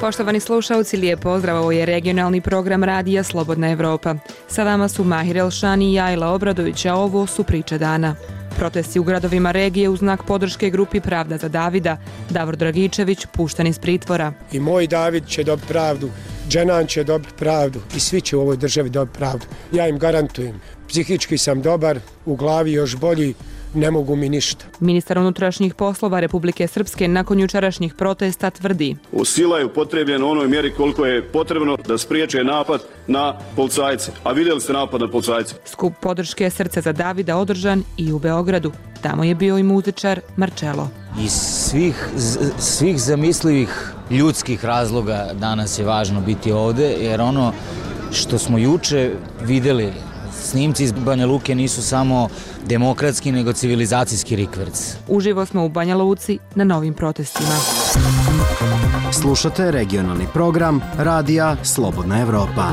Poštovani slušalci, lijep pozdrav, ovo je regionalni program radija Slobodna Evropa. Sa vama su Mahir Elšani i Ajla Obradović, a ovo su priče dana. Protesti u gradovima regije u znak podrške grupi Pravda za Davida. Davor Dragičević pušten iz pritvora. I moj David će dobiti pravdu, Dženan će dobiti pravdu i svi će u ovoj državi dobiti pravdu. Ja im garantujem. Psihički sam dobar, u glavi još bolji, ne mogu mi ništa. Ministar unutrašnjih poslova Republike Srpske nakon jučerašnjih protesta tvrdi: Sila je upotrebljena u onoj mjeri koliko je potrebno da spriječe napad na policajce. A vidjeli ste napad na policajce? Skup podrške Srce za Davida održan i u Beogradu. Tamo je bio i muzičar Marcello. Iz svih zamislivih ljudskih razloga danas je važno biti ovde, jer ono što smo juče vidjeli, snimci iz Banja Luke nisu samo demokratski, nego civilizacijski rikverc. Uživo smo u Banja Luci na novim protestima. Slušate regionalni program radija Slobodna Evropa.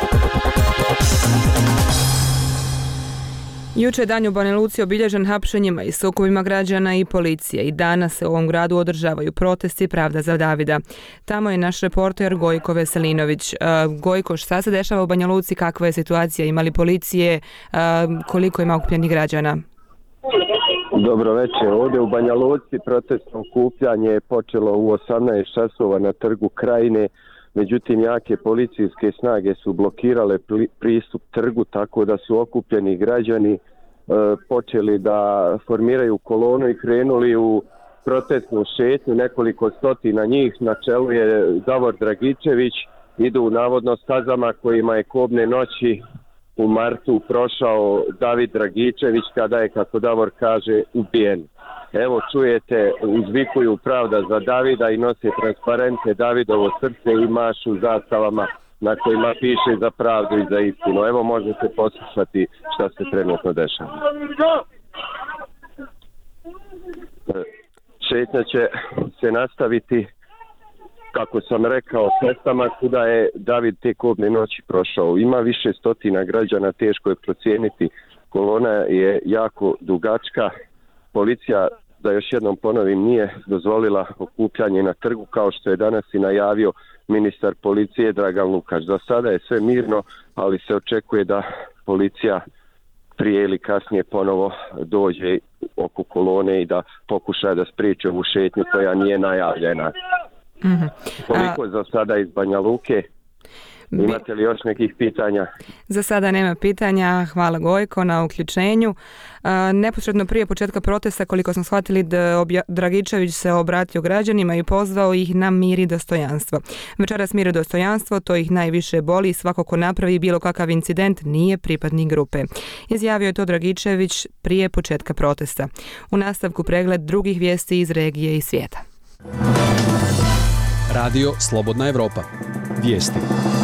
Juče je dan u Banja Luci obilježen hapšenjima i sukobima građana i policije i danas se u ovom gradu održavaju protesti Pravda za Davida. Tamo je naš reporter Gojko Veselinović. Gojko, šta se dešava u Banja Luci, kakva je situacija, ima li policije, koliko ima okupljenih građana? Dobro večer, ovdje u Banja Luci protestno okupljanje je počelo u 18 časova na trgu Krajine. Međutim, jake policijske snage su blokirale pristup trgu, tako da su okupljeni građani počeli da formiraju kolonu i krenuli u protestnu šetnju. Nekoliko stotina njih, na čelu je Davor Dragičević, idu navodno stazama kojima je kobne noći u martu prošao David Dragičević kada je, kako Davor kaže, ubijen. Evo čujete, uzvikuju Pravda za Davida i nose transparente Davidovo srce i mašu zastavama na kojima piše za pravdu i za istinu. Evo možete poslušati šta se trenutno dešava. Šetnja će se nastaviti, kako sam rekao, cestama kuda je David te kobne noći prošao. Ima više stotina građana, teško je procijeniti. Kolona je jako dugačka. Policija, da još jednom ponovim, nije dozvolila okupljanje na trgu, kao što je danas i najavio ministar policije Dragan Lukač. Za sada je sve mirno, ali se očekuje da policija prije ili kasnije ponovo dođe oko kolone i da pokuša da spriječi ovu šetnju koja nije najavljena. Koliko za sada iz Banja Luke? Imate li još nekih pitanja? Za sada nema pitanja. Hvala Gojko na uključenju. Neposredno prije početka protesta, koliko smo shvatili, Dragičević se obratio građanima i pozvao ih na mir i dostojanstvo. Večeras mir i dostojanstvo, to ih najviše boli i svako ko napravi bilo kakav incident nije pripadnik grupe. Izjavio je to Dragičević prije početka protesta. U nastavku pregled drugih vijesti iz regije i svijeta. Radio Slobodna Evropa. Vijesti.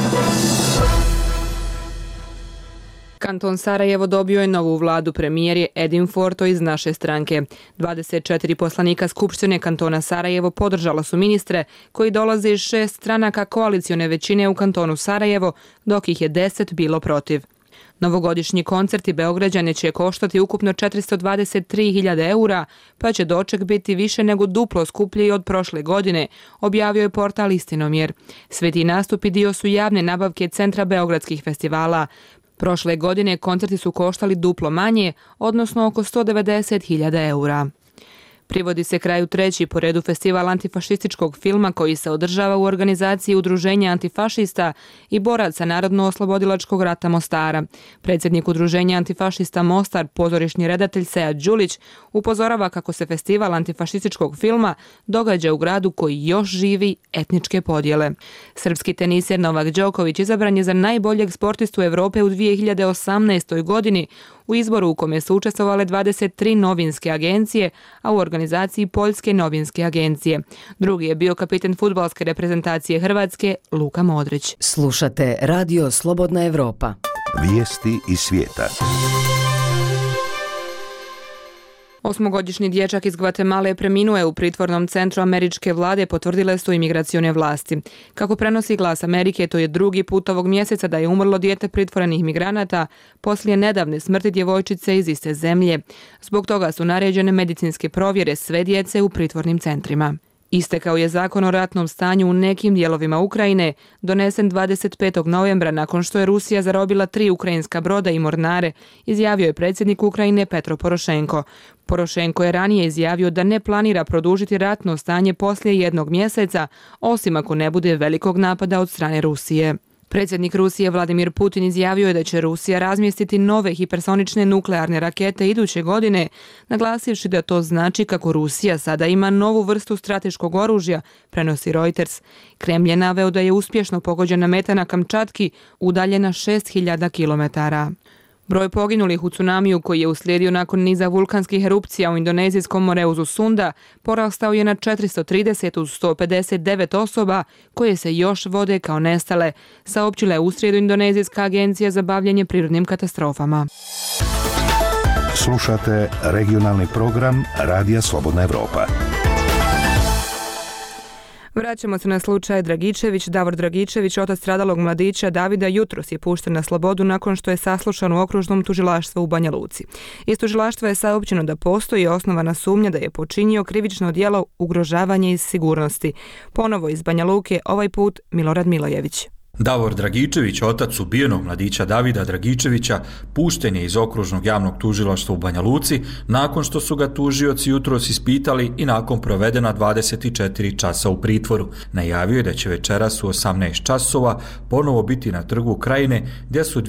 Kanton Sarajevo dobio je novu vladu, premijer je Edin Forto iz naše stranke. 24 poslanika Skupštine kantona Sarajevo podržala su ministre koji dolaze iz 6 stranaka koalicione većine u kantonu Sarajevo, dok ih je 10 bilo protiv. Novogodišnji koncerti Beograđane će koštati ukupno 423.000 eura, pa će doček biti više nego duplo skuplji od prošle godine, objavio je portal Istinomjer. Sve ti nastupi dio su javne nabavke Centra beogradskih festivala. Prošle godine koncerti su koštali duplo manje, odnosno oko 190.000 eura. Privodi se kraju treći po redu festival antifašističkog filma koji se održava u organizaciji Udruženja antifašista i boraca Narodno-oslobodilačkog rata Mostara. Predsjednik Udruženja antifašista Mostar, pozorišni redatelj Sead Đulić, upozorava kako se festival antifašističkog filma događa u gradu koji još živi etničke podjele. Srpski teniser Novak Đoković izabran je za najboljeg sportistu Evrope u 2018. godini u izboru u kome su učestvovale 23 novinske agencije, a u organizaciji Poljske novinske agencije. Drugi je bio kapiten fudbalske reprezentacije Hrvatske Luka Modrić. Slušate Radio Slobodna Evropa. Vijesti iz svijeta. Osmogodišnji dječak iz Gvatemale preminuo je u pritvornom centru američke vlade, potvrdile su imigracione vlasti. Kako prenosi Glas Amerike, to je drugi put ovog mjeseca da je umrlo dijete pritvorenih migranata poslije nedavne smrti djevojčice iz iste zemlje. Zbog toga su naređene medicinske provjere sve djece u pritvornim centrima. Istekao je zakon o ratnom stanju u nekim dijelovima Ukrajine, donesen 25. novembra nakon što je Rusija zarobila 3 ukrajinska broda i mornare, izjavio je predsjednik Ukrajine Petro Porošenko. Porošenko je ranije izjavio da ne planira produžiti ratno stanje poslije 1 mjeseca, osim ako ne bude velikog napada od strane Rusije. Predsjednik Rusije Vladimir Putin izjavio je da će Rusija razmjestiti nove hipersonične nuklearne rakete iduće godine, naglasivši da to znači kako Rusija sada ima novu vrstu strateškog oružja, prenosi Reuters. Kremlj je naveo da je uspješno pogođena meta na Kamčatki, udaljena 6000 km. Broj poginulih u tsunamiju koji je uslijedio nakon niza vulkanskih erupcija u indonezijskom Moreuzu Sunda porastao je na 430 uz 159 osoba koje se još vode kao nestale, saopćila je u srijedu Indonezijska agencija za bavljenje prirodnim katastrofama. Slušate regionalni program Radija Slobodna Evropa. Vraćamo se na slučaj Dragičević. Davor Dragičević, otac stradalog mladića Davida, jutros je pušten na slobodu nakon što je saslušan u okružnom tužilaštvu u Banja Luci. Iz tužilaštva je saopćeno da postoji osnovana sumnja da je počinio krivično djelo ugrožavanja iz sigurnosti. Ponovo iz Banja Luke, ovaj put Milorad Milojević. Davor Dragičević, otac ubijenog mladića Davida Dragičevića, pušten je iz okružnog javnog tužilaštva u Banja Luci nakon što su ga tužioci jutros ispitali i nakon provedena 24 časa u pritvoru. Najavio je da će večeras u 18 časova ponovo biti na trgu Krajine, gdje su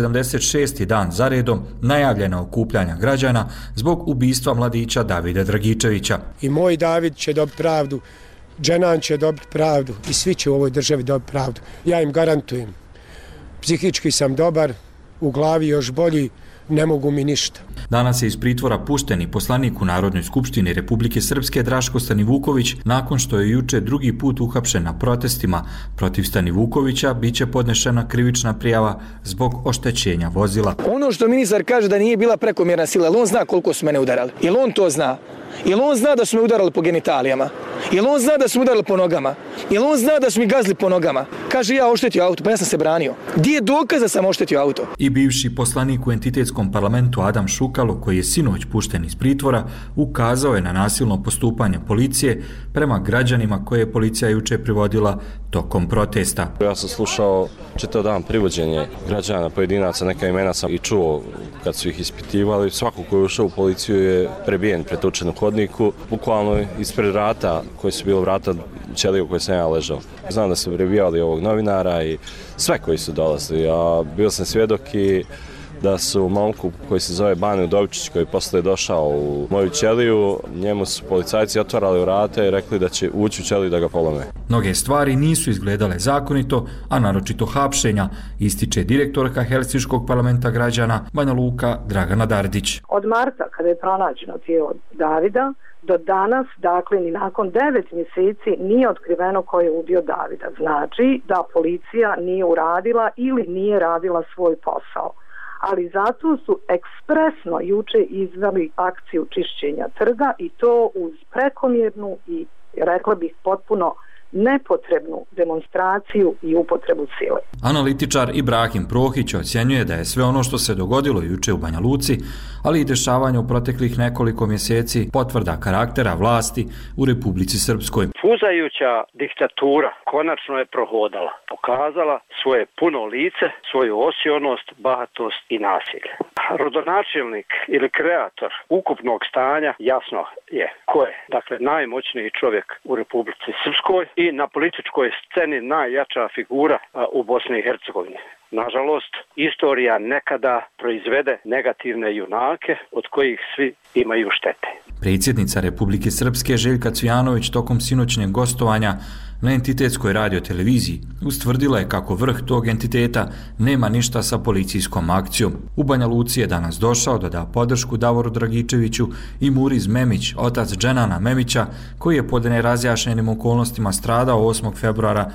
276. dan zaredom najavljena okupljanja građana zbog ubistva mladića Davida Dragičevića. I moj David će dobiti pravdu, Dženan će dobiti pravdu i svi će u ovoj državi dobiti pravdu. Ja im garantujem. Psihički sam dobar, u glavi još bolji, ne mogu mi ništa. Danas je iz pritvora pušten i poslanik u Narodnoj skupštini Republike Srpske Draško Stanivuković, nakon što je juče drugi put uhapšen na protestima. Protiv Stanivukovića biće podnešena krivična prijava zbog oštećenja vozila. Ono što ministar kaže da nije bila prekomjerna sila, jel on zna koliko su mene udarali? Jel on to zna? Jel on zna da su me udarali po genitalijama? Jel on zna da su me udarali po nogama? Jel on zna da su mi gazili po nogama? Kaže, ja oštetio auto, pa ja sam se branio. Gdje je dokaz da sam oštetio auto? I bivši poslanik u entitetskom parlamentu Adam Šukalo, koji je sinoć pušten iz pritvora, ukazao je na nasilno postupanje policije prema građanima koje je policija juče privodila tokom protesta. Ja sam slušao čitav dan privođenje građana, pojedinaca, neka imena sam i čuo kad su ih ispitivali. Svako ko je ušao u policiju je prebijen, pretučen u hodniku, bukvalno ispred vrata koji su bilo vrata ćelije u kojoj sam ja ležao. Znam da su prebijali ovog novinara i sve koji su dolazili. Ja bio sam svjedok i da su momku koji se zove Bane Udovičić, koji posle je došao u moju ćeliju, njemu su policajci otvarali vrata i rekli da će ući u ćeliju da ga polome. Mnoge stvari nisu izgledale zakonito, a naročito hapšenja, ističe direktorka Helsinškog parlamenta građana Banja Luka Dragana Dardić. Od marta, kada je pronađeno tijelo Davida, do danas, dakle, ni nakon 9 mjeseci nije otkriveno ko je ubio Davida. Znači da policija nije uradila ili nije radila svoj posao. Ali zato su ekspresno juče izveli akciju čišćenja trga i to uz prekomjernu i, rekla bih, potpuno nepotrebnu demonstraciju i upotrebu sile. Analitičar Ibrahim Prohić ocjenjuje da je sve ono što se dogodilo juče u Banja Luci, ali i dešavanje u proteklih nekoliko mjeseci, potvrda karaktera vlasti u Republici Srpskoj. Puzajuća diktatura konačno je prohodala, pokazala svoje puno lice, svoju osionost, bahatost i nasilje. Rodonačelnik ili kreator ukupnog stanja jasno je ko je. Dakle, najmoćniji čovjek u Republici Srpskoj i na političkoj sceni najjača figura u Bosni i Hercegovini. Nažalost, istorija nekada proizvede negativne junake od kojih svi imaju štete. Predsjednica Republike Srpske Željka Cvijanović tokom sinoćnjeg gostovanja na entitetskoj radioteleviziji ustvrdila je kako vrh tog entiteta nema ništa sa policijskom akcijom. U Banja Luci je danas došao da da podršku Davoru Dragičeviću i Muriz Memić, otac Dženana Memića, koji je pod nerazjašnjenim okolnostima stradao 8. februara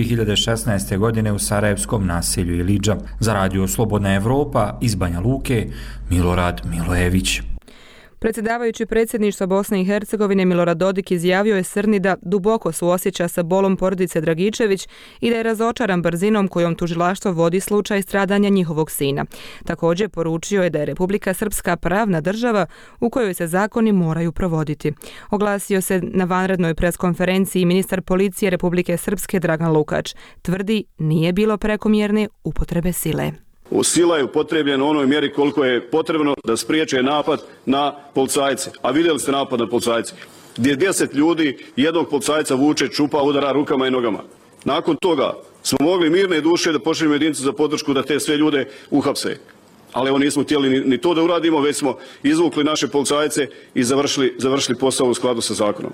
2016. godine u sarajevskom naselju Ilidža. Za radio Slobodna Evropa iz Banja Luke, Milorad Milojević. Predsjedavajući predsjedništva Bosne i Hercegovine Milorad Dodik izjavio je Srni da duboko suosjeća sa bolom porodice Dragičević i da je razočaran brzinom kojom tužilaštvo vodi slučaj stradanja njihovog sina. Također poručio je da je Republika Srpska pravna država u kojoj se zakoni moraju provoditi. Oglasio se na vanrednoj preskonferenciji ministar policije Republike Srpske Dragan Lukač. Tvrdi nije bilo prekomjerne upotrebe sile. Sila je upotrebljena u onoj mjeri koliko je potrebno da spriječe napad na policajce. A vidjeli ste napad na policajce gdje 10 ljudi jednog policajca vuče, čupa, udara rukama i nogama. Nakon toga smo mogli mirne duše da pošaljemo jedinicu za podršku da te sve ljude uhapse. Ali evo nismo htjeli ni to da uradimo, već smo izvukli naše policajce i završili posao u skladu sa zakonom.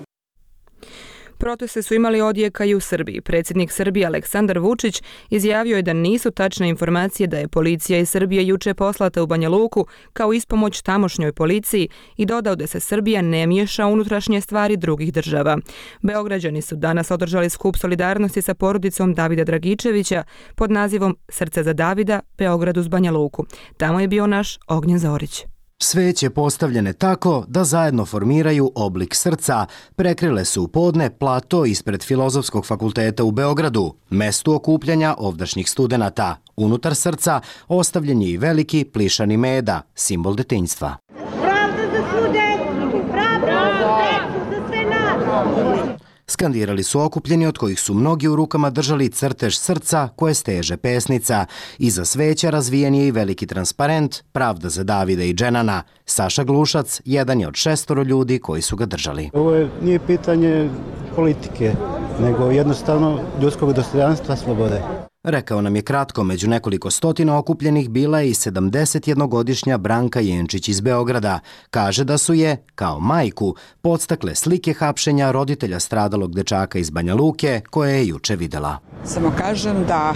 Proteste su imali odjeka i u Srbiji. Predsjednik Srbije Aleksandar Vučić izjavio je da nisu tačne informacije da je policija iz Srbije juče poslata u Banja Luku kao ispomoć tamošnjoj policiji i dodao da se Srbija ne miješa u unutrašnje stvari drugih država. Beograđani su danas održali skup solidarnosti sa porodicom Davida Dragičevića pod nazivom Srce za Davida, Beograd uz Banja Luku. Tamo je bio naš Ognjen Zorić. Sveće postavljene tako da zajedno formiraju oblik srca, prekrile su u podne plato ispred Filozofskog fakulteta u Beogradu, mestu okupljanja ovdašnjih studenata. Unutar srca ostavljen je i veliki plišani meda, simbol detinjstva. Pravda za svu decu! Pravda za sve nas! Skandirali su okupljeni od kojih su mnogi u rukama držali crtež srca koje steže pesnica. Iza sveća razvijen je i veliki transparent Pravda za Davida i Dženana. Saša Glušac jedan je od 6 ljudi koji su ga držali. Ovo nije pitanje politike, nego jednostavno ljudskog dostojanstva, slobode. Rekao nam je kratko, među nekoliko stotina okupljenih bila je i 71-godišnja Branka Jenčić iz Beograda. Kaže da su je, kao majku, podstakle slike hapšenja roditelja stradalog dečaka iz Banja Luke koje je juče videla. Samo kažem da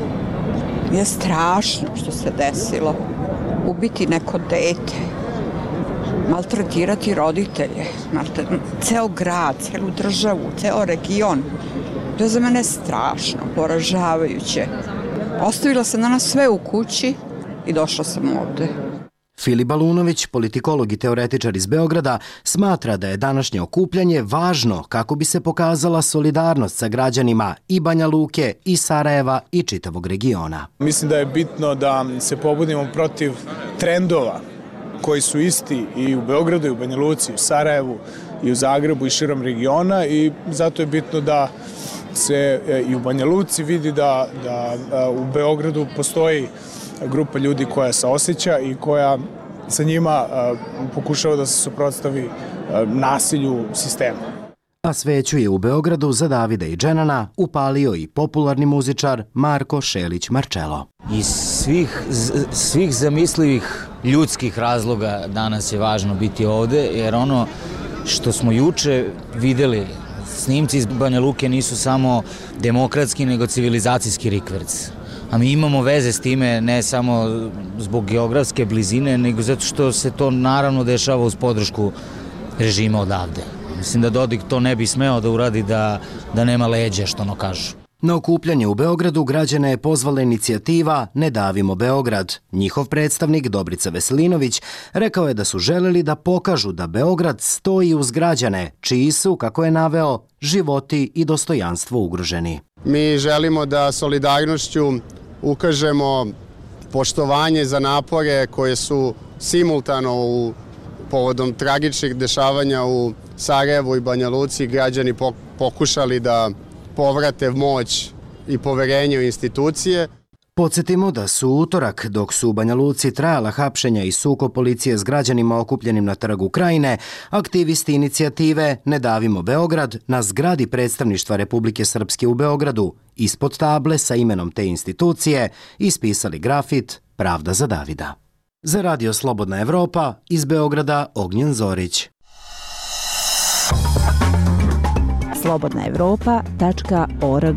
je strašno što se desilo. Ubiti neko dete, maltretirati roditelje, ceo grad, celu državu, ceo region. To je za mene strašno, poražavajuće. Ostavila sam danas sve u kući i došla sam ovde. Filip Balunović, politikolog i teoretičar iz Beograda, smatra da je današnje okupljanje važno kako bi se pokazala solidarnost sa građanima i Banja Luke, i Sarajeva, i čitavog regiona. Mislim da je bitno da se pobudimo protiv trendova koji su isti i u Beogradu, i u Banja Luci, i u Sarajevu, i u Zagrebu, i širom regiona, i zato je bitno da se i u Banja Luci vidi da u Beogradu postoji grupa ljudi koja se osjeća i koja sa njima pokušava da se suprotstavi nasilju sistema. A sveću je u Beogradu za Davida i Dženana upalio i popularni muzičar Marko Šelić Marčelo. Iz svih zamislivih ljudskih razloga danas je važno biti ovde, jer ono što smo juče videli, snimci iz Banja Luke nisu samo demokratski, nego civilizacijski rikverc. A mi imamo veze s time ne samo zbog geografske blizine, nego zato što se to naravno dešava uz podršku režima odavde. Mislim da Dodik to ne bi smeo da uradi da nema leđa, što ono kažu. Na okupljanje u Beogradu građane je pozvala inicijativa Ne davimo Beograd. Njihov predstavnik Dobrica Veselinović rekao je da su želeli da pokažu da Beograd stoji uz građane, čiji su, kako je naveo, životi i dostojanstvo ugroženi. Mi želimo da solidarnošću ukažemo poštovanje za napore koje su simultano povodom tragičnih dešavanja u Sarajevu i Banja Luci građani pokušali da povrate moć i poverenje u institucije. Podsjetimo da su utorak, dok su u Banja Luci trajala hapšenja i sukob policije s građanima okupljenim na Trgu Krajine, aktivisti inicijative Ne davimo Beograd na zgradi predstavništva Republike Srpske u Beogradu ispod table sa imenom te institucije ispisali grafit Pravda za Davida. Za Radio Slobodna Evropa iz Beograda Ognjen Zorić. slobodnaevropa.org.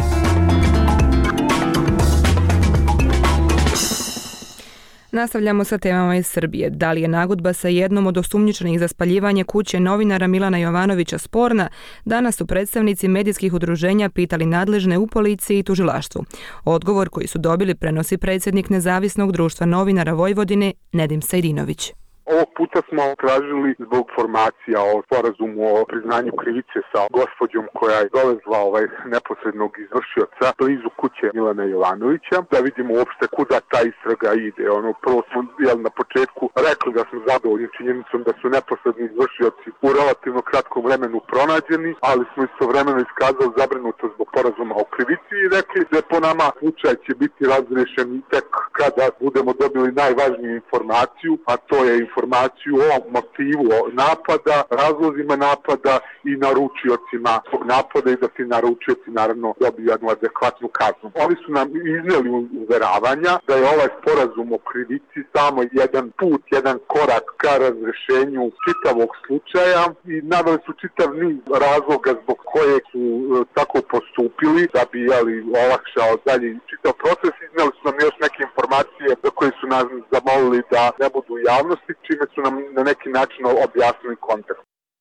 Nastavljamo sa temama iz Srbije. Da li je nagodba sa jednom od osumnjičenih za spaljivanje kuće novinara Milana Jovanovića sporna? Danas su predstavnici medijskih udruženja pitali nadležne u policiji i tužilaštvu. Odgovor koji su dobili prenosi predsjednik Nezavisnog društva novinara Vojvodine Nedim Sejdinović. Ovog puta smo tražili zbog informacija o sporazumu o priznanju krivice sa gospođom koja je dovezla neposrednog izvršioca blizu kuće Milana Jovanovića, da vidimo uopšte kuda ta istraga ide. Prvo smo na početku rekli da smo zadovoljni činjenicom da su neposredni izvršioci u relativno kratkom vremenu pronađeni, ali smo istovremeno iskazali zabrinutost zbog sporazuma o krivici i rekli da po nama slučaj će biti razrešen tek kada budemo dobili najvažniju informaciju, a to je informaciju o motivu napada, razlozima napada i naručiocima tog napada i da ti naručioci naravno dobiju jednu adekvatnu kaznu. Oni su nam izneli uveravanja da je ovaj sporazum o krivici samo jedan put, jedan korak ka razrešenju čitavog slučaja i naveli su čitav niz razloga zbog koje su tako postupili da bi olakšao dalje čitav proces. Izneli su nam još neke informacije za koje su nas zamolili da ne budu u javnosti, čime su nam na neki način objasnili kontekst.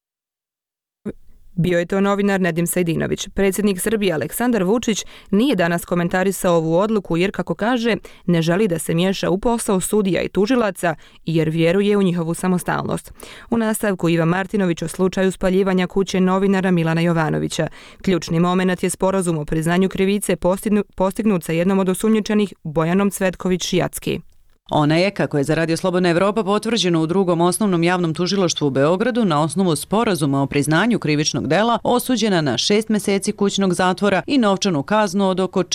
Bio je to novinar Nedim Sejdinović. Predsjednik Srbije Aleksandar Vučić nije danas komentarisao ovu odluku jer, kako kaže, ne želi da se miješa u posao sudija i tužilaca jer vjeruje u njihovu samostalnost. U nastavku Iva Martinović o slučaju spaljivanja kuće novinara Milana Jovanovića. Ključni moment je sporazum o priznanju krivice postignut sa jednom od osumnjičenih Bojanom Cvetković-Šijacki. Ona je, kako je za Radio Slobodna Evropa potvrđeno u Drugom osnovnom javnom tužilaštvu u Beogradu na osnovu sporazuma o priznanju krivičnog dela, osuđena na 6 meseci kućnog zatvora i novčanu kaznu od oko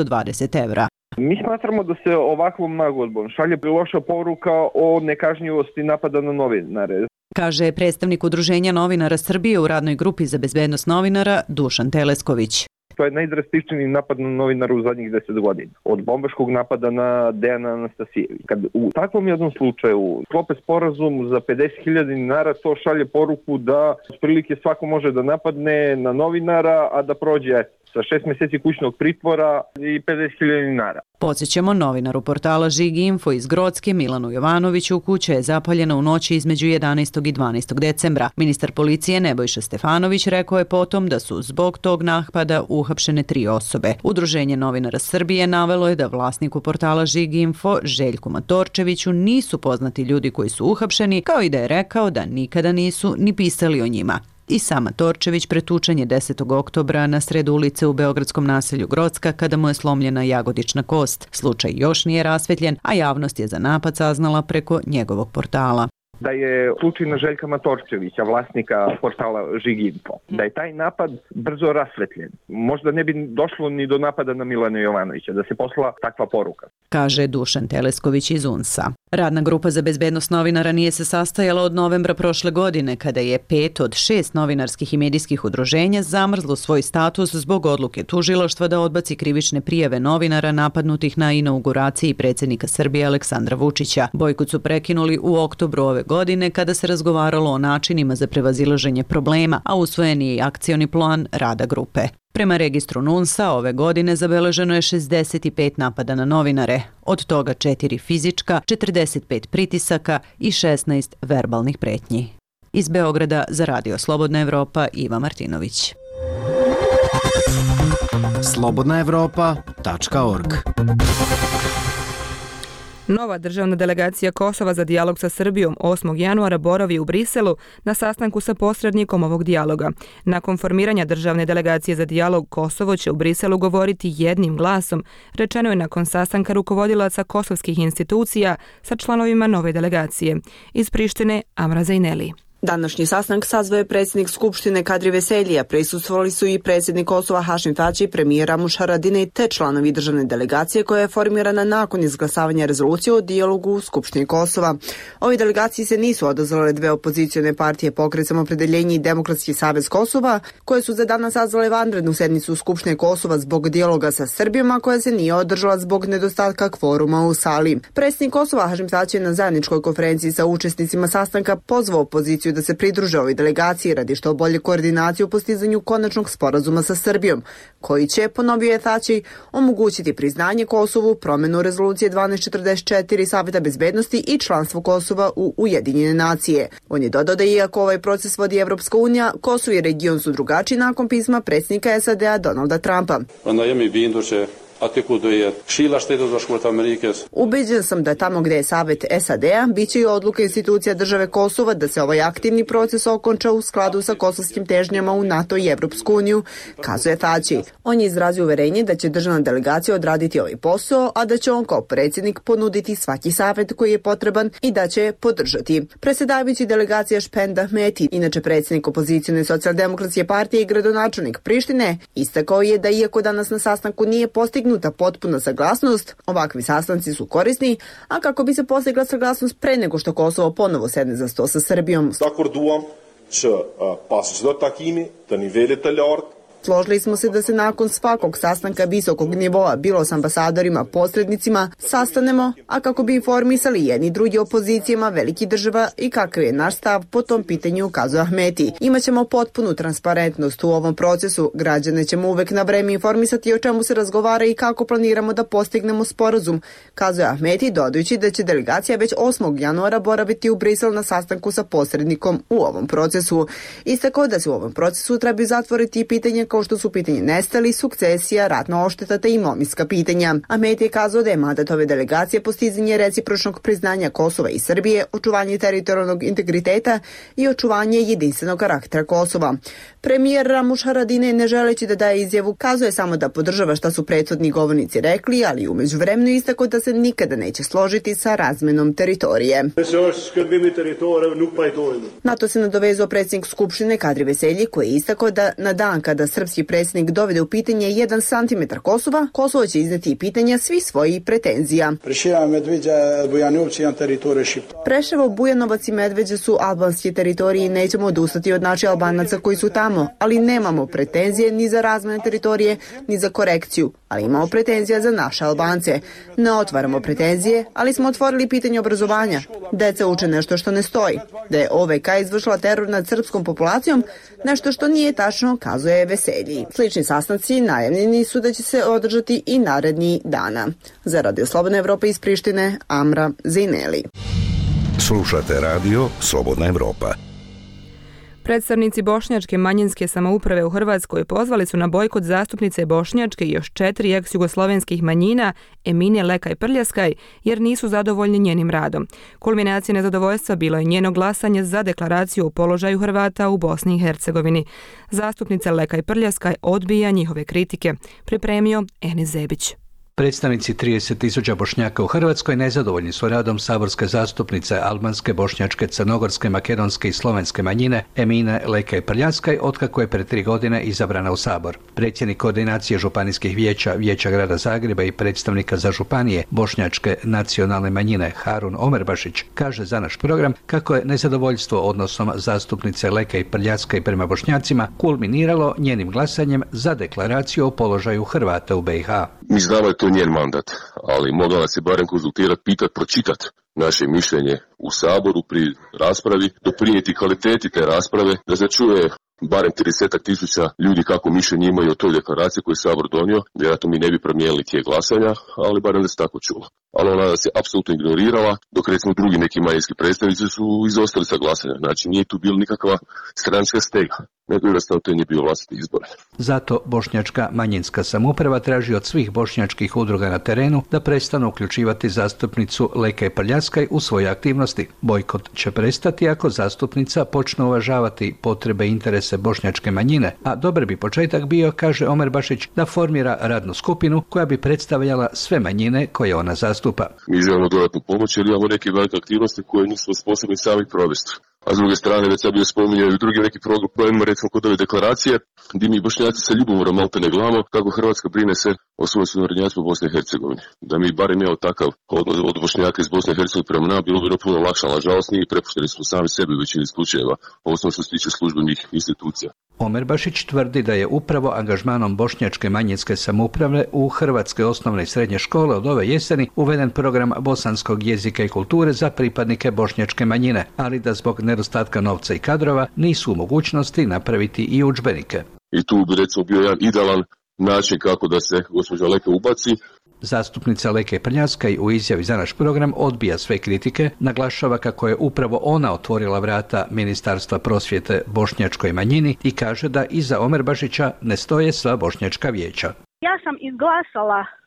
420 evra. Mi smatramo da se ovakvom nagodbom šalje loša poruka o nekažnjivosti napada na novinare. Kaže predstavnik Udruženja novinara Srbije u radnoj grupi za bezbednost novinara Dušan Telesković. To je najdrastičniji napad na novinara u zadnjih 10 godina. Od bombaškog napada na Dejana Anastasijevića. Kad u takvom jednom slučaju sklope sporazum za 50.000 dinara, to šalje poruku da otprilike svako može da napadne na novinara, a da prođe sa 6 meseci kućnog pritvora i 50.000 dinara. Podsjećamo, novinaru portala Žig Info iz Grocke Milanu Jovanoviću kuća je zapaljena u noći između 11. i 12. decembra. Ministar policije Nebojša Stefanović rekao je potom da su zbog tog napada uhapšene 3 osobe. Udruženje novinara Srbije navelo je da vlasniku portala Žig Info Željku Matorčeviću nisu poznati ljudi koji su uhapšeni, kao i da je rekao da nikada nisu ni pisali o njima. I sam Matorčević pretučen je 10. oktobra na sred ulice u beogradskom naselju Grocka kada mu je slomljena jagodična kost. Slučaj još nije rasvetljen, a javnost je za napad saznala preko njegovog portala. Da je slučaj na Željka Matorčevića, vlasnika portala Žig Info, da je taj napad brzo rasvetljen. Možda ne bi došlo ni do napada na Milana Jovanovića, da se posla takva poruka. Kaže Dušan Telesković iz UNS-a. Radna grupa za bezbednost novinara nije se sastajala od novembra prošle godine, kada je 5 od 6 novinarskih i medijskih udruženja zamrzlo svoj status zbog odluke tužilaštva da odbaci krivične prijave novinara napadnutih na inauguraciji predsjednika Srbije Aleksandra Vučića. Bojkot su prekinuli u oktobru ove godine kada se razgovaralo o načinima za prevazilaženje problema, a usvojen je i akcioni plan rada grupe. Prema registru NUNS-a ove godine zabeleženo je 65 napada na novinare, od toga 4 fizička, 45 pritisaka i 16 verbalnih pretnji. Iz Beograda za Radio Slobodna Evropa, Iva Martinović. slobodnaevropa.org. Nova državna delegacija Kosova za dijalog sa Srbijom 8. januara boravi u Briselu na sastanku sa posrednikom ovog dijaloga. Nakon formiranja državne delegacije za dijalog, Kosovo će u Briselu govoriti jednim glasom, rečeno je nakon sastanka rukovodilaca kosovskih institucija sa članovima nove delegacije. Iz Prištine, Amra Zajneli. Današnji sastanak sazvao je predsjednik Skupštine Kadri Veselija, prisustvovali su i predsjednik Kosova Hašim Tači, premijer Ramuš Haradinaj te članovi državne delegacije koja je formirana nakon izglasavanja rezolucije o dijalogu u Skupštini Kosova. Ovi delegaciji se nisu odazvale 2 opozicione partije, Pokret Samopredeljenje i Demokratski savez Kosova, koje su za danas sazvale vanrednu sednicu Skupštine Kosova zbog dijaloga sa Srbijom, a koja se nije održala zbog nedostatka kvoruma u sali. Predsjednik Kosova Hašim Tači je na zajedničkoj konferenciji sa učesnicima sastanka pozvao opoziciju da se pridruže ovoj delegaciji radi što bolje koordinacije u postizanju konačnog sporazuma sa Srbijom, koji će, ponovio je Tači, omogućiti priznanje Kosovu, promjenu rezolucije 1244 Saveta bezbednosti i članstvo Kosova u Ujedinjene nacije. On je dodao da iako ovaj proces vodi Evropska unija, Kosovo i region su drugačiji nakon pisma predsjednika SAD-a Donalda Trumpa. Ubeđen sam da tamo gde je savjet SAD-a, bit će i odluka institucija države Kosova da se ovaj aktivni proces okonča u skladu sa kosovskim težnjama u NATO i Evropsku uniju, kazuje Tači. On je izrazio uverenje da će državna delegacija odraditi ovaj posao, a da će on kao predsjednik ponuditi svaki savjet koji je potreban i da će podržati. Predsjedavajući delegacija Špend Ahmeti, inače predsjednik opozicijone socijaldemokratske partije i gradonačelnik Prištine, istakao je da iako danas na sastanku nije postignuta potpuna saglasnost, ovakvi sastanci su korisni, a kako bi se postigla saglasnost pre nego što Kosovo ponovo sedne za sto sa Srbijom. Složili smo se da se nakon svakog sastanka visokog nivoa, bilo s ambasadorima, posrednicima, sastanemo, a kako bi informisali jedni drugi opozicijama velikih država i kakav je naš stav po tom pitanju, ukazuje Ahmeti. Imaćemo potpunu transparentnost u ovom procesu, građane ćemo uvek na vreme informisati o čemu se razgovara i kako planiramo da postignemo sporazum, kazuje Ahmeti, dodajući da će delegacija već 8. januara boraviti u Brisel na sastanku sa posrednikom u ovom procesu. Istakao da se u ovom procesu trebaju zatvoriti pitanje kao što su pitanje nestali, sukcesija, ratna ošteta te imovinska pitanja. Ahmeti je kazao da je mandat ove delegacije postizanje recipročnog priznanja Kosova i Srbije, očuvanje teritorijalnog integriteta i očuvanje jedinstvenog karaktera Kosova. Premijer Ramuš Haradinaj, ne želeći da daje izjavu, kazuje samo da podržava šta su prethodni govornici rekli, ali u međuvremenu istakao da se nikada neće složiti sa razmenom teritorije. Na to se nadovezao predsjednik Skupštine Kadri Veselji, koji je istakao da na dan kada srpski predsjednik dovede u pitanje 1 cm Kosova, Kosovo će izneti pitanja svih svojih pretenzija. Preševo, Bujanovac i Medveđa su albanske teritorije i nećemo odustati od naših Albanaca koji su tamo, ali nemamo pretenzije ni za razmene teritorije, ni za korekciju, ali imamo pretenzija za naše Albance. Ne otvaramo pretenzije, ali smo otvorili pitanje obrazovanja. Deca uče nešto što ne stoji. Da je OVK izvršila teror nad srpskom populacijom, nešto što nije tačno, kazuje Veselji. Slični sastanci najavljeni su da će se održati i naredni dana. Za Radio Slobodna Evropa iz Prištine, Amra Zejneli. Slušate radio Slobodna Evropa. Predstavnici bošnjačke manjinske samouprave u Hrvatskoj pozvali su na bojkot zastupnice bošnjačke i još 4 ex-jugoslovenskih manjina Emine Lekaj Prljaskaj jer nisu zadovoljni njenim radom. Kulminacija nezadovoljstva bilo je njeno glasanje za deklaraciju o položaju Hrvata u Bosni i Hercegovini. Zastupnica Lekaj Prljaskaj odbija njihove kritike. Pripremio Enis Zebić. Predstavnici 30.000 Bošnjaka u Hrvatskoj nezadovoljni su radom saborske zastupnice albanske, bošnjačke, crnogorske, makedonske i slovenske manjine Emine Lekaj Prljaskaj otkako je pred 3 godine izabrana u Sabor. Predsjednik koordinacije županijskih vijeća, Vijeća grada Zagreba i predstavnika za županije bošnjačke nacionalne manjine Harun Omerbašić kaže za naš program kako je nezadovoljstvo odnosom zastupnice Lekaj Prljaskaj prema Bošnjacima kulminiralo njenim glasanjem za deklaraciju o položaju Hrvata u BiH. Mi znamo je to njen mandat, ali mogla nas je barem konzultirati, pitati, pročitati naše mišljenje u Saboru pri raspravi, doprinijeti kvaliteti te rasprave, da se čuje barem 30.000 ljudi kako mišljenje imaju o toj deklaraciji koju je Sabor donio. Vjerojatno mi ne bi promijenili tijek glasanja, ali barem da se tako čulo. Ali ona nas je apsolutno ignorirala, dok recimo drugi neki manjinski predstavnici su izostali sa glasanja. Znači nije tu bila nikakva stranačka stega, nego jednostavno to nije bio vlastiti izbor. Zato bošnjačka manjinska samouprava traži od svih bošnjačkih udruga na terenu da prestanu uključivati zastupnicu Lekaj Prljaskaj u svoje aktivnosti. Bojkot će prestati ako zastupnica počne uvažavati potrebe i interese bošnjačke manjine, a dobar bi početak bio, kaže Omerbašić, da formira radnu skupinu koja bi predstavljala sve manjine koje ona zastupa. Mi želimo dodatnu pomoć jer imamo neke velike aktivnosti koje nismo sposobni sami provesti. A s druge strane, već sad bio spominjao i drugi neki problem, recimo kod ove deklaracije, gdje mi bošnjaci sa ljubomorom malte ne gledamo kako Hrvatska brine se o svojom suverenitetu u Bosni i Hercegovini. Da mi barem imamo takav od Bošnjaka iz Bosne i Hercegovine prema nama, bilo bi puno lakše, ali nažalost nije, prepušteni smo sami sebi u većini slučajeva, posebno što se tiče službenih institucija. Omerbašić tvrdi da je upravo angažmanom bošnjačke manjinske samouprave u hrvatske osnovne i srednje škole od ove jeseni uveden program bosanskog jezika i kulture za pripadnike bošnjačke manjine, ali da zbog nedostatka novca i kadrova nisu u mogućnosti napraviti i udžbenike. I tu bi recimo bio jedan idealan način kako da se gospođa Leka ubaci. Zastupnica Lekaj Prljaskaj u izjavi za naš program odbija sve kritike, naglašava kako je upravo ona otvorila vrata Ministarstva prosvjete bošnjačkoj manjini i kaže da iza Omerbašića ne stoje sva bošnjačka vijeća. Ja sam izglasala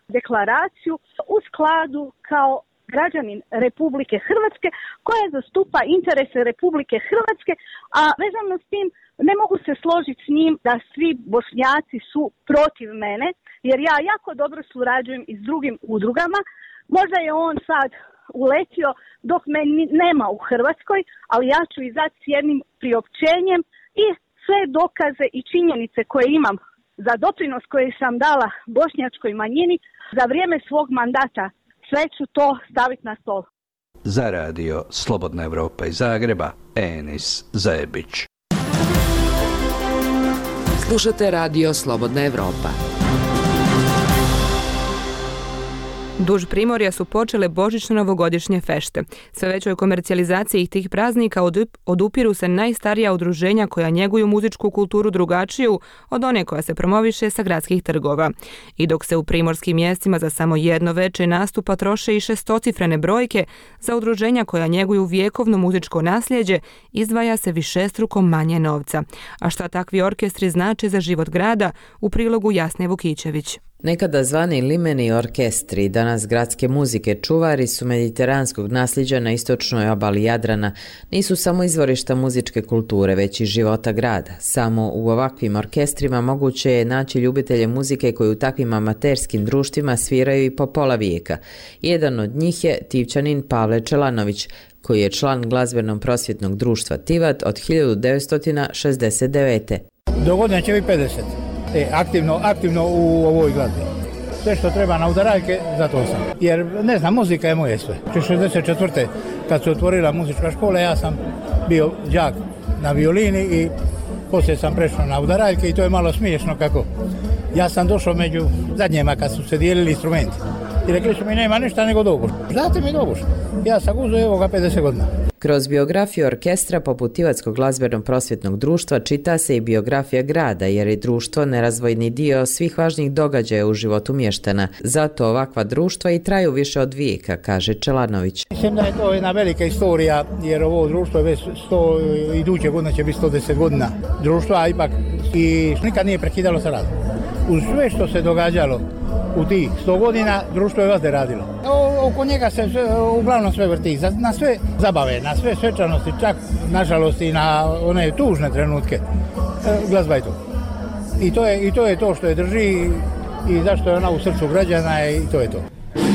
deklaraciju u skladu kao građanin Republike Hrvatske koja zastupa interese Republike Hrvatske, a vezano s tim ne mogu se složiti s njim da svi Bošnjaci su protiv mene, jer ja jako dobro surađujem i s drugim udrugama. Možda je on sad uletio dok me nema u Hrvatskoj, ali ja ću izaći s jednim priopćenjem i sve dokaze i činjenice koje imam za doprinos koji sam dala bošnjačkoj manjini za vrijeme svog mandata, sve ću to staviti na stol. Za radio Slobodna Evropa iz Zagreba, Enis Zajebić. Slušate radio Slobodna Evropa. Duž Primorja su počele božićno-novogodišnje fešte. Sve većoj komercijalizaciji tih praznika odupiru se najstarija udruženja koja njeguju muzičku kulturu drugačiju od one koja se promoviše sa gradskih trgova. I dok se u primorskim mjestima za samo jedno veče nastupa troše i šestocifrene brojke, za udruženja koja njeguju vjekovno muzičko nasljeđe izdvaja se višestruko manje novca. A šta takvi orkestri znače za život grada, u prilogu Jasne Vukićević. Nekada zvani limeni orkestri, danas gradske muzike, čuvari su mediteranskog nasljeđa na istočnoj obali Jadrana, nisu samo izvorišta muzičke kulture, već i života grada. Samo u ovakvim orkestrima moguće je naći ljubitelje muzike koji u takvim amaterskim društvima sviraju i po pola vijeka. Jedan od njih je Tivčanin Pavle Čelanović, koji je član glazbenog prosvjetnog društva Tivat od 1969. Dogodine će biti 50. Aktivno u ovoj glazbi. Sve što treba na udaraljke, zato sam. Jer, ne znam, muzika je moje sve. 64. kad se otvorila muzička škola, ja sam bio đak na violini i poslije sam prešao na udaraljke i to je malo smiješno kako. Ja sam došao među zadnjima kad su se dijelili instrumenti. I rekli su mi nema ništa nego dobuš. Date mi dobuš. Ja sam uzeo evo ga 50 godina. Kroz biografiju orkestra poput Tivatskog glazbenog prosvjetnog društva čita se i biografija grada, jer je društvo nerazdvojni dio svih važnih događaja u životu mještana. Zato ovakva društva i traju više od vijeka, kaže Čelanović. Mislim da je to jedna velika istorija, jer ovo društvo je već iduće godine će biti 110 godina društva, a ipak i nikad nije prekidalo sa radom. Uz sve što se događalo u tih 100 godina društvo je vazde radilo. Oko njega se uglavnom sve vrti, na sve zabave, na sve svečanosti, čak nažalost i na one tužne trenutke. Glazba je to. I to je to što je drži i zašto je ona u srcu građana i to je to.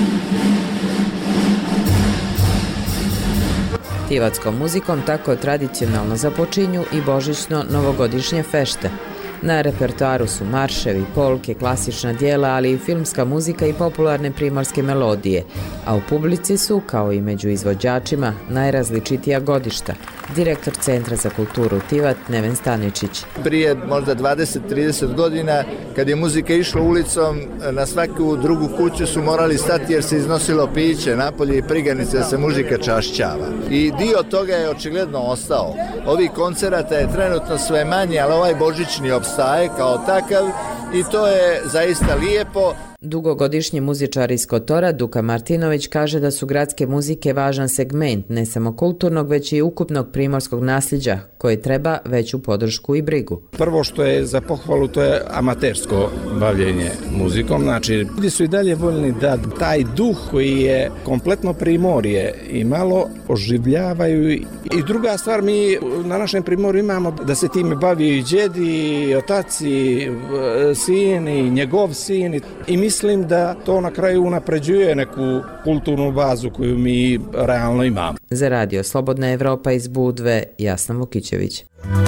Tivatskom muzikom tako tradicionalno započinju i božićno-novogodišnje fešte. Na repertoaru su marševi, polke, klasična djela, ali i filmska muzika i popularne primorske melodije, a u publici su, kao i među izvođačima, najrazličitija godišta. Direktor Centra za kulturu Tivat, Neven Staničić. Prije možda 20-30 godina, kad je muzika išla ulicom, na svaku drugu kuću su morali stati jer se iznosilo piće napolje i priganice da se muzika čašćava. I dio toga je očigledno ostao. Ovih koncerata je trenutno sve manje, ali ovaj božićni opstaje kao takav i to je zaista lijepo. Dugogodišnji muzičar iz Kotora, Duka Martinović, kaže da su gradske muzike važan segment ne samo kulturnog, već i ukupnog primorskog nasljeđa, koje treba veću podršku i brigu. Prvo što je za pohvalu, to je amatersko bavljenje muzikom, znači ljudi su i dalje voljni da taj duh koji je kompletno primorje i malo oživljavaju. I druga stvar, mi na našem primorju imamo da se time bavi i djedi, i otac, i sin, i njegov sin. I mislim da to na kraju unapređuje neku kulturnu bazu koju mi realno imamo. Za radio Slobodna Evropa iz Budve, Jasna Vukićević.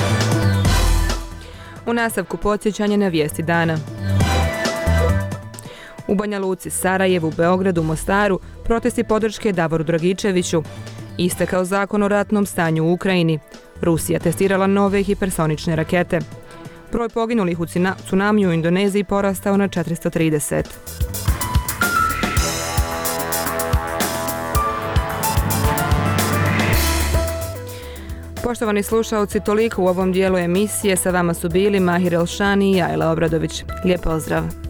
U nastavku podsjećanje na vijesti dana. U Banja Luci, Sarajevu, Beogradu, Mostaru protesti podrške Davoru Dragičeviću. Istekao zakon o ratnom stanju u Ukrajini. Rusija testirala nove hipersonične rakete. Broj poginulih u tsunamiju u Indoneziji porastao na 430. Poštovani slušalci, toliko u ovom dijelu emisije. Sa vama su bili Mahir Elšani i Ajla Obradović. Lijep pozdrav!